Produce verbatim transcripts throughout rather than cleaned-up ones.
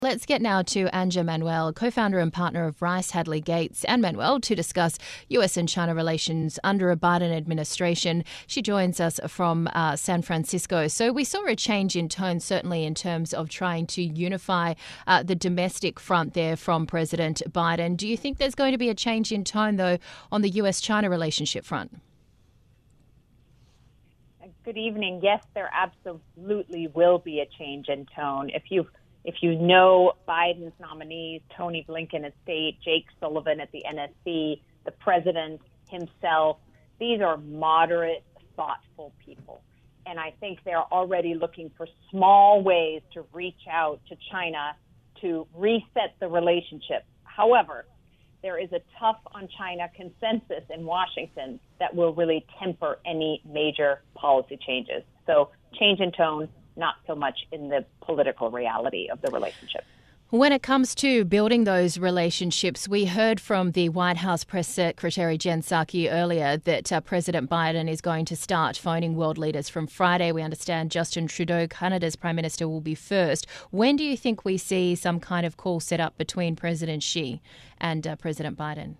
Let's get now to Anja Manuel, co-founder and partner of Rice Hadley Gates and Manuel, to discuss U S and China relations under a Biden administration. She joins us from uh, San Francisco. So we saw a change in tone, certainly in terms of trying to unify uh, the domestic front there from President Biden. Do you think there's going to be a change in tone, though, on the U S China relationship front? Good evening. Yes, there absolutely will be a change in tone. If you if you know Biden's nominees, Tony Blinken at State, Jake Sullivan at the N S C, the president himself, these are moderate, thoughtful people. And I think they're already looking for small ways to reach out to China to reset the relationship. However, there is a tough on China consensus in Washington that will really temper any major policy changes. So change in tone, not so much in the political reality of the relationship. When it comes to building those relationships, we heard from the White House Press Secretary Jen Psaki earlier that uh, President Biden is going to start phoning world leaders from Friday. We understand Justin Trudeau, Canada's Prime Minister, will be first. When do you think we see some kind of call set up between President Xi and uh, President Biden?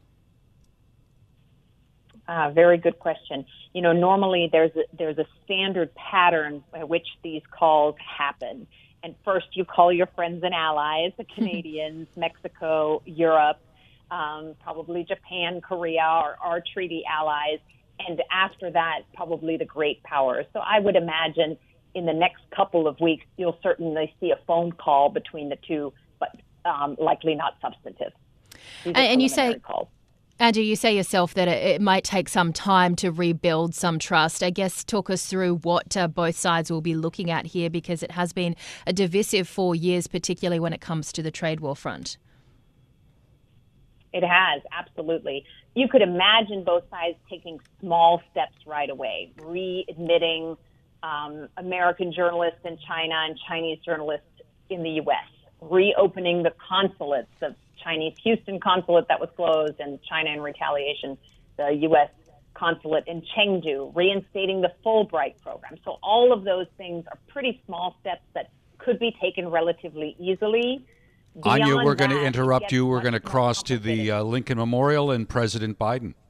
Uh, very good question. You know, normally there's a, there's a standard pattern by which these calls happen. And first you call your friends and allies, the Canadians, Mexico, Europe, um, probably Japan, Korea, or our treaty allies. And after that, probably the great powers. So I would imagine in the next couple of weeks, you'll certainly see a phone call between the two, but um, likely not substantive. And, and you say... calls. Andrew, you say yourself that it, it might take some time to rebuild some trust. I guess talk us through what uh, both sides will be looking at here, because it has been a divisive four years, particularly when it comes to the trade war front. It has, absolutely. You could imagine both sides taking small steps right away, readmitting um, American journalists in China and Chinese journalists in the U S, reopening the consulates of Chinese Houston consulate that was closed, and China in retaliation, the U S consulate in Chengdu, reinstating the Fulbright program. So all of those things are pretty small steps that could be taken relatively easily. Anja, we're going to interrupt you. We're going to cross to the uh, Lincoln Memorial and President Biden.